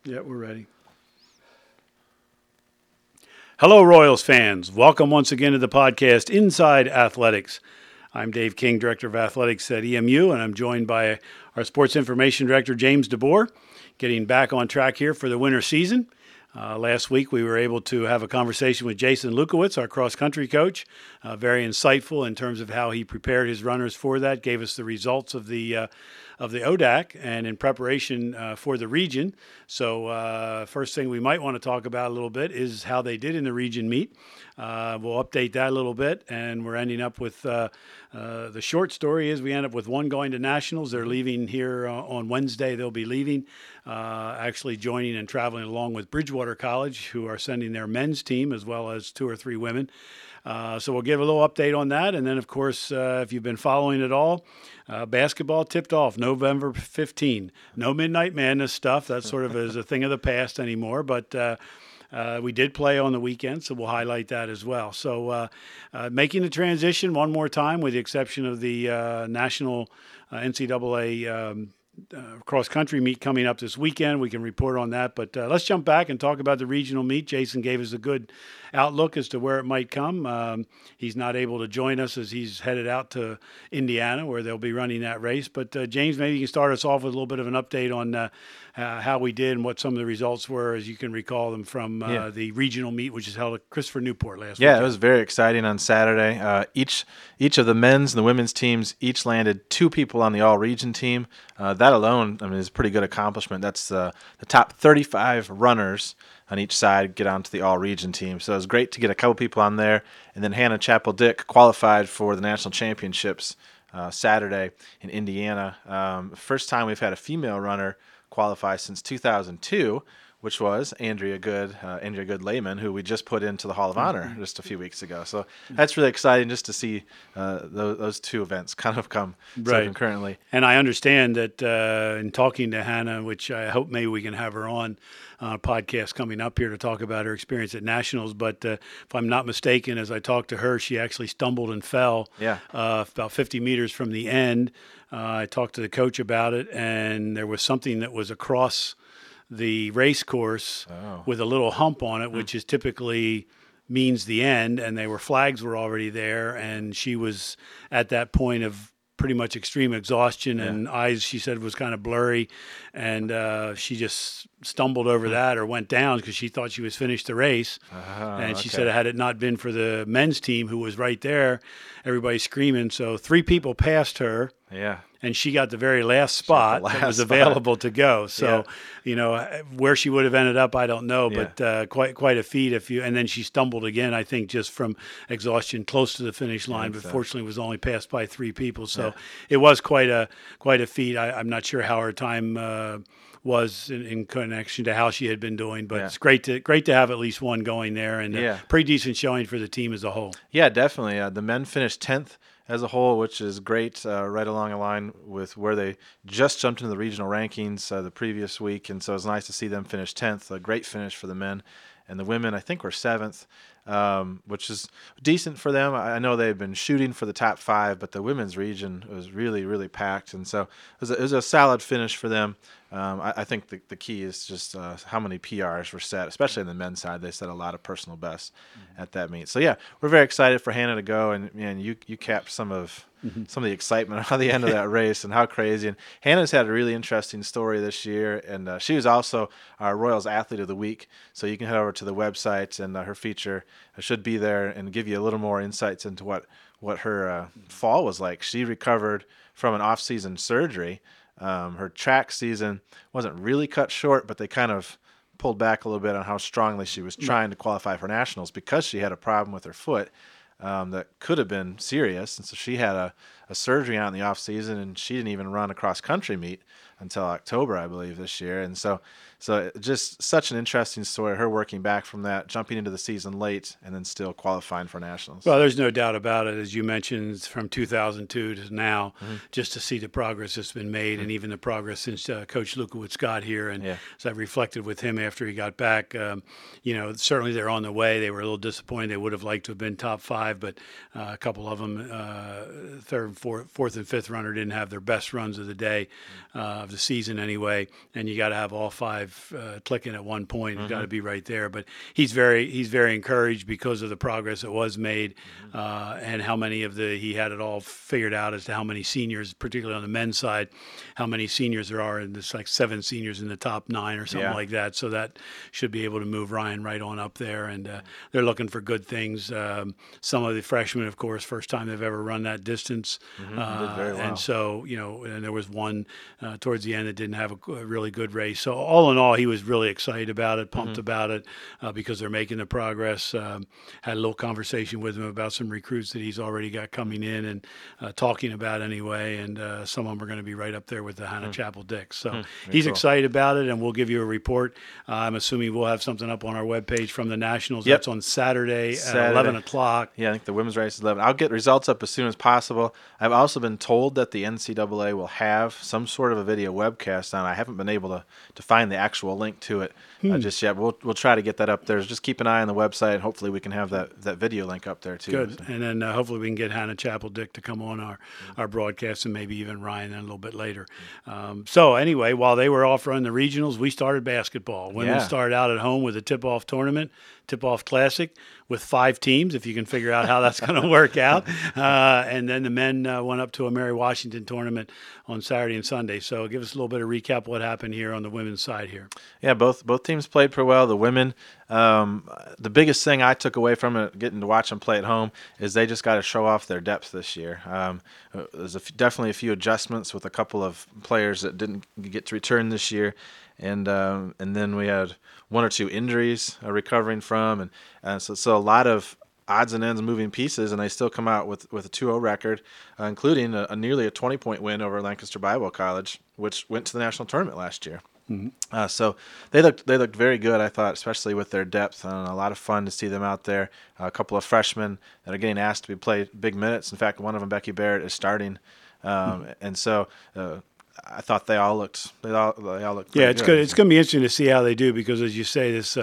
Yeah, we're ready. Hello, Royals fans. Welcome once again to the podcast Inside Athletics. I'm Dave King, Director of Athletics at EMU, and I'm joined by our Sports Information Director, James DeBoer, getting back on track here for the winter season. Last week, we were able to have a conversation with Jason Lukowitz, our cross-country coach. Very insightful in terms of how he prepared his runners for that, gave us the results of the ODAC and in preparation for the region. So first thing we might want to talk about a little bit is how they did in the region meet. We'll update that a little bit, and we're ending up with the short story is we end up with one going to nationals. They're leaving here on Wednesday. They'll be leaving, actually joining and traveling along with Bridgewater College, who are sending their men's team as well as 2 or 3 women. So we'll give a little update on that. And then, of course, if you've been following it all, basketball tipped off November 15. No Midnight Madness stuff. That sort of is a thing of the past anymore. But we did play on the weekend, so we'll highlight that as well. So making the transition one more time, with the exception of the national NCAA cross-country meet coming up this weekend. We can report on that, but let's jump back and talk about the regional meet. Jason gave us a good outlook as to where it might come. He's not able to join us as he's headed out to Indiana, where they'll be running that race. But James, maybe you can start us off with a little bit of an update on how we did and what some of the results were, as you can recall them from the regional meet, which is held at Christopher Newport last week. Yeah, it was very exciting on Saturday. Each of the men's and the women's teams each landed 2 people on the all-region team. That alone, is a pretty good accomplishment. That's the top 35 runners on each side get onto the all-region team. So it was great to get a couple people on there. And then Hannah Chappell-Dick qualified for the national championships Saturday in Indiana. First time we've had a female runner qualify since 2002, which was Andrea Good-Layman, who we just put into the Hall of Honor just a few weeks ago. So that's really exciting just to see those 2 events kind of come concurrently. And I understand that in talking to Hannah, which I hope maybe we can have her on a podcast coming up here to talk about her experience at nationals. But if I'm not mistaken, as I talked to her, she actually stumbled and fell about 50 meters from the end. I talked to the coach about it, and there was something that was across the race course with a little hump on it, which is typically means the end, and flags were already there, and she was at that point of pretty much extreme exhaustion, and eyes, she said, was kind of blurry, and she just stumbled over that or went down because she thought she was finished the race. And she said, had it not been for the men's team who was right there, everybody's screaming. So 3 people passed her. Yeah. And she got the very last spot that was available to go. So, where she would have ended up, I don't know, but quite a feat. And then she stumbled again, I think, just from exhaustion close to the finish line, but fortunately was only passed by 3 people. So it was quite a feat. I'm not sure how her time was in connection to how she had been doing, but it's great to have at least one going there, and a pretty decent showing for the team as a whole. Yeah, definitely. The men finished 10th as a whole, which is great, right along the line with where they just jumped into the regional rankings the previous week, and so it's nice to see them finish 10th. A great finish for the men. And the women, I think, were 7th, which is decent for them. I know they've been shooting for the top 5, but the women's region was really, really packed, and so it was a solid finish for them. I think the key is just how many PRs were set, especially on the men's side. They set a lot of personal bests at that meet. So, we're very excited for Hannah to go, and you capped some of the excitement on the end of that race and how crazy. And Hannah's had a really interesting story this year, and she was also our Royals Athlete of the Week. So you can head over to the website, and her feature should be there and give you a little more insights into what her fall was like. She recovered from an off-season surgery. Her track season wasn't really cut short, but they kind of pulled back a little bit on how strongly she was trying to qualify for nationals because she had a problem with her foot that could have been serious. And so she had a surgery out in the off season, and she didn't even run a cross country meet until October, I believe, this year. And so just such an interesting story, her working back from that, jumping into the season late, and then still qualifying for nationals. Well, there's no doubt about it, as you mentioned, from 2002 to now, just to see the progress that's been made, and even the progress since Coach Lukowitz got here. And as I reflected with him after he got back, certainly they're on the way. They were a little disappointed. They would have liked to have been top 5, but a couple of them, third fourth and fifth runner didn't have their best runs of the day, of the season anyway. And you got to have all five clicking at one point. You got to be right there. But he's very encouraged because of the progress that was made, and how many he had it all figured out as to how many seniors, particularly on the men's side, how many seniors there are. And there's like 7 seniors in the top 9 or something like that. So that should be able to move Ryan right on up there. And they're looking for good things. Some of the freshmen, of course, first time they've ever run that distance. Did very well. And so, and there was one towards the end that didn't have a really good race. So all in all, he was really excited about it, pumped about it, because they're making the progress. Had a little conversation with him about some recruits that he's already got coming in and talking about anyway. And some of them are going to be right up there with the Hannah Chapel Dicks. So he's excited about it, and we'll give you a report. I'm assuming we'll have something up on our webpage from the Nationals. Yep. That's on Saturday at 11 o'clock. Yeah, I think the women's race is 11. I'll get results up as soon as possible. I've also been told that the NCAA will have some sort of a video webcast on. I haven't been able to find the actual link to it just yet. We'll try to get that up there. Just keep an eye on the website, and hopefully we can have that video link up there too. Good. So. And then hopefully we can get Hannah Chapel Dick to come on our broadcast, and maybe even Ryan a little bit later. So anyway, while they were off running the regionals, we started basketball. Women started out at home with a tip-off tournament, Tip-Off Classic, with 5 teams, if you can figure out how that's going to work out. And then the men went up to a Mary Washington tournament on Saturday and Sunday. So give us a little bit of recap what happened here on the women's side here. Yeah, both teams played pretty well. The women, the biggest thing I took away from it, getting to watch them play at home, is they just got to show off their depth this year. There's definitely a few adjustments with a couple of players that didn't get to return this year. And then we had 1 or 2 injuries recovering from, and so a lot of odds and ends moving pieces, and they still come out with a 2-0 record, including nearly a 20-point win over Lancaster Bible College, which went to the national tournament last year. So they looked very good, I thought, especially with their depth, and a lot of fun to see them out there. A couple of freshmen that are getting asked to play big minutes. In fact, one of them, Becky Barrett, is starting, and so. I thought they all looked. They all looked. Yeah, it's good. It's going to be interesting to see how they do, because, as you say, this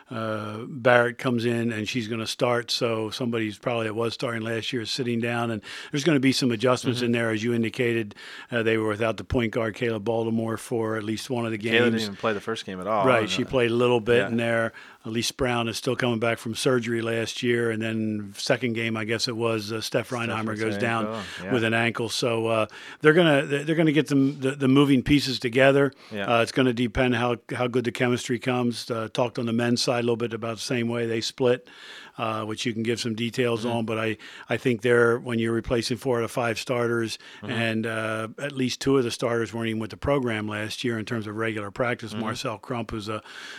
Barrett comes in and she's going to start. So somebody's probably that was starting last year is sitting down, and there's going to be some adjustments in there, as you indicated. They were without the point guard Kayla Baltimore for at least one of the games. Kayla didn't even play the first game at all. Right, she played a little bit in there. Elise Brown is still coming back from surgery last year, and then second game, I guess it was, Steph Reinheimer goes down with an ankle. So they're gonna get the moving pieces together. It's going to depend how good the chemistry comes. Talked on the men's side a little bit about the same way they split, which you can give some details on. But I think when you're replacing 4 out of 5 starters, and at least 2 of the starters weren't even with the program last year in terms of regular practice. Marcel Crump, who's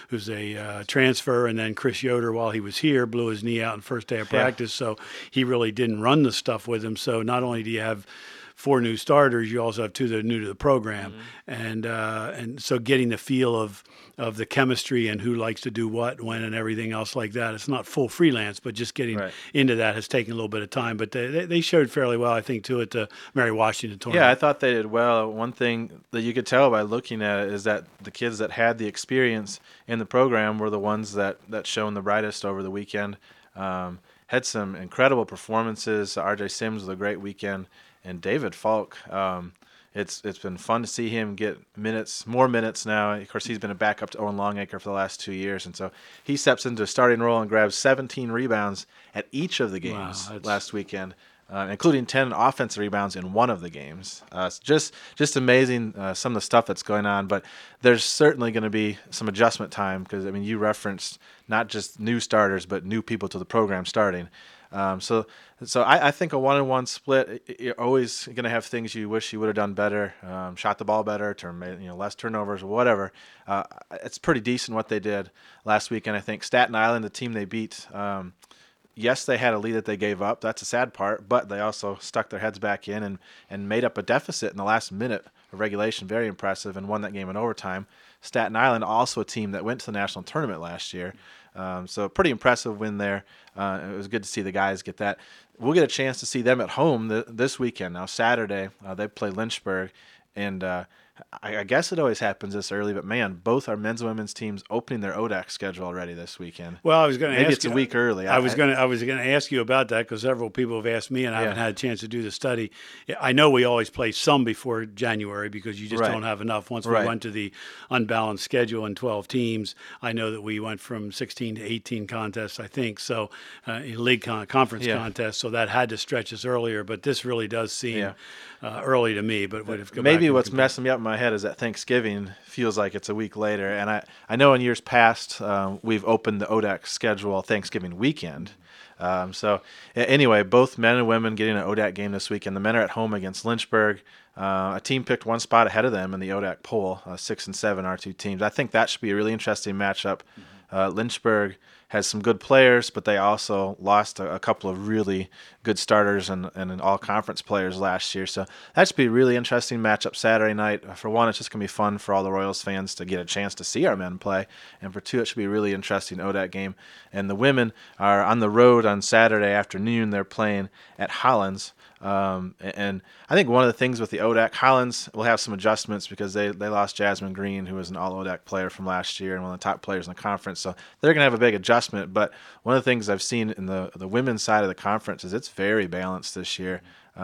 a transfer, and then Chris Yoder, while he was here, blew his knee out in first day of practice, so he really didn't run the stuff with him. So not only do you have 4 new starters, you also have 2 that are new to the program, and so getting the feel of the chemistry and who likes to do what, when, and everything else like that. It's not full freelance, but just getting into that has taken a little bit of time. But they showed fairly well, I think, too, at the Mary Washington tournament. Yeah, I thought they did well. One thing that you could tell by looking at it is that the kids that had the experience in the program were the ones that shone the brightest over the weekend. Had some incredible performances. R.J. Sims with a great weekend. And David Falk, it's been fun to see him get more minutes now. Of course, he's been a backup to Owen Longacre for the last 2 years, and so he steps into a starting role and grabs 17 rebounds at each of the games last weekend, including 10 offensive rebounds in one of the games. It's just amazing some of the stuff that's going on, but there's certainly going to be some adjustment time because, I mean, you referenced not just new starters, but new people to the program starting. So I think a 1-on-1 split, you're always going to have things you wish you would have done better, shot the ball better, less turnovers or whatever. It's pretty decent what they did last weekend. I think Staten Island, the team they beat, yes, they had a lead that they gave up. That's a sad part, but they also stuck their heads back in and made up a deficit in the last minute of regulation. Very impressive, and won that game in overtime. Staten Island, also a team that went to the national tournament last year. So pretty impressive win there. It was good to see the guys get that. We'll get a chance to see them at home this weekend. Now Saturday, they play Lynchburg, and I guess it always happens this early, but man, both our men's and women's teams opening their ODAC schedule already this weekend. Well, I was going to ask maybe it's a week early. I was going to ask you about that because several people have asked me, and I haven't had a chance to do the study. I know we always play some before January because you just don't have enough. Once we went to the unbalanced schedule in 12 teams, I know that we went from 16 to 18 contests, I think, so in league conference contests, so that had to stretch us earlier. But this really does seem early to me. But maybe what's messing me up in my head is that Thanksgiving feels like it's a week later, and I know in years past we've opened the ODAC schedule Thanksgiving weekend. So anyway, both men and women getting an ODAC game this weekend. The men are at home against Lynchburg. A team picked one spot ahead of them in the ODAC poll. 6 and 7 are two teams. I think that should be a really interesting matchup. Lynchburg has some good players, but they also lost a couple of really good starters and all-conference players last year. So that should be a really interesting matchup Saturday night. For one, it's just going to be fun for all the Royals fans to get a chance to see our men play. And for two, it should be a really interesting ODAC game. And the women are on the road on Saturday afternoon. They're playing at Hollins. And I think one of the things with the ODAC, Hollins will have some adjustments because they lost Jasmine Green, who was an all-ODAC player from last year and one of the top players in the conference. So they're going to have a big adjustment. But one of the things I've seen in the women's side of the conference is it's very balanced this year.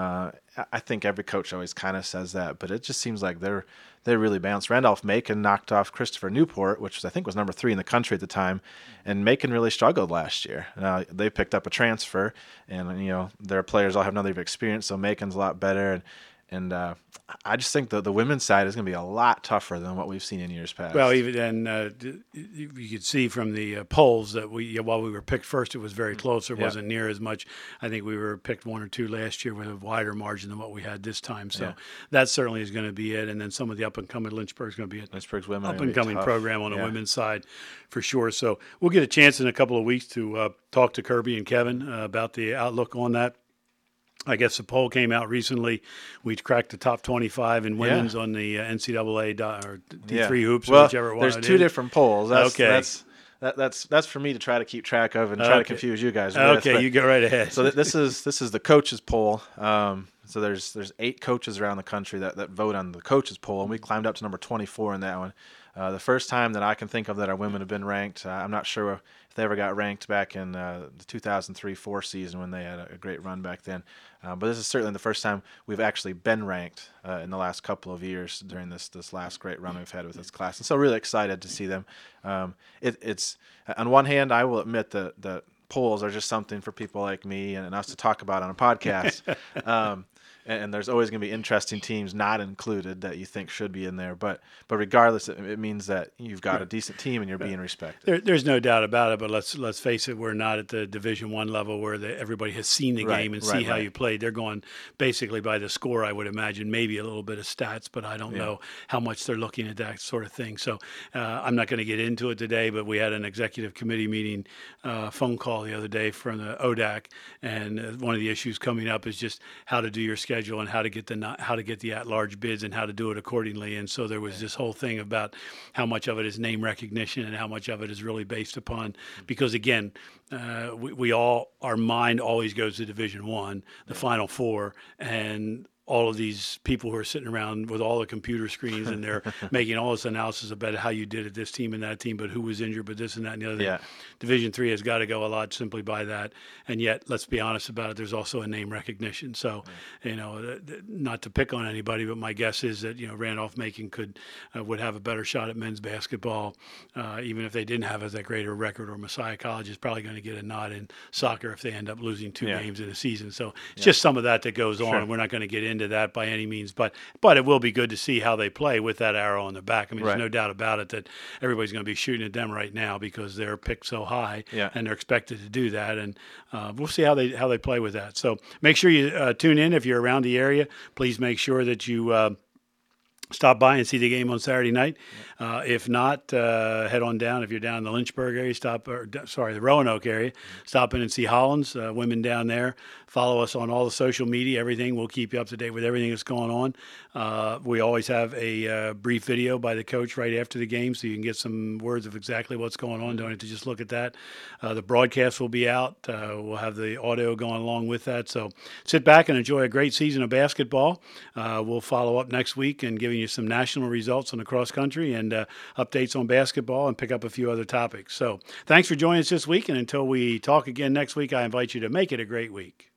I think every coach always kind of says that, but it just seems like they're really balanced. Randolph-Macon knocked off Christopher Newport, which I think was number 3 in the country at the time, and Macon really struggled last year. They picked up a transfer, and their players all have another experience, so Macon's a lot better. And I just think the women's side is going to be a lot tougher than what we've seen in years past. Well, even you could see from the polls that while we were picked first, it was very close. It wasn't near as much. I think we were picked 1 or 2 last year with a wider margin than what we had this time. So that certainly is going to be it. And then some of the up-and-coming Lynchburg's going to be it. Lynchburg's women up-and-coming program on the women's side for sure. So we'll get a chance in a couple of weeks to talk to Kirby and Kevin about the outlook on that. I guess the poll came out recently. We cracked the top 25 in women's on the NCAA or D3 hoops, or whichever one. There's 2 different polls. That's for me to try to keep track of and try to confuse you guys with. Okay, you go right ahead. So this is the coaches poll. So there's 8 coaches around the country that vote on the coaches poll, and we climbed up to number 24 in that one. The first time that I can think of that our women have been ranked, I'm not sure if they ever got ranked back in the 2003-04 season when they had a great run back then. But this is certainly the first time we've actually been ranked in the last couple of years during this last great run we've had with this class. And so really excited to see them. It's on one hand, I will admit that polls are just something for people like me and us to talk about on a podcast. And there's always going to be interesting teams not included that you think should be in there. But regardless, it means that you've got a decent team and you're being respected. There's no doubt about it. But let's face it, we're not at the Division I level where everybody has seen the game and see how you played. They're going basically by the score, I would imagine, maybe a little bit of stats, but I don't know how much they're looking at that sort of thing. So I'm not going to get into it today, but we had an executive committee meeting phone call the other day from the ODAC, and one of the issues coming up is just how to do your schedule and how to get the at-large bids and how to do it accordingly. And so there was this whole thing about how much of it is name recognition and how much of it is really based upon, because again, our mind always goes to Division I, the Final Four, and all of these people who are sitting around with all the computer screens and they're making all this analysis about how you did at this team and that team, but who was injured, but this and that and the other thing. Division III has got to go a lot simply by that. And yet, let's be honest about it, there's also a name recognition. So, not to pick on anybody, but my guess is that, Randolph-Macon would have a better shot at men's basketball, even if they didn't have as a greater record, or Messiah College is probably going to get a nod in soccer if they end up losing 2 games in a season. So it's just some of that goes on. Sure. We're not going to get into that by any means, but it will be good to see how they play with that arrow on the back. I mean, there's no doubt about it that everybody's going to be shooting at them right now because they're picked so high, and they're expected to do that. And we'll see how they play with that. So make sure you tune in if you're around the area. Please make sure that you stop by and see the game on Saturday night. If not, head on down. If you're down in the Lynchburg area, the Roanoke area, stop in and see Hollins, women down there. Follow us on all the social media, everything. We'll keep you up to date with everything that's going on. We always have a brief video by the coach right after the game, so you can get some words of exactly what's going on. Don't have to just look at that. The broadcast will be out. We'll have the audio going along with that. So sit back and enjoy a great season of basketball. We'll follow up next week and give giving you some national results on the cross country and updates on basketball and pick up a few other topics. So thanks for joining us this week. And until we talk again next week, I invite you to make it a great week.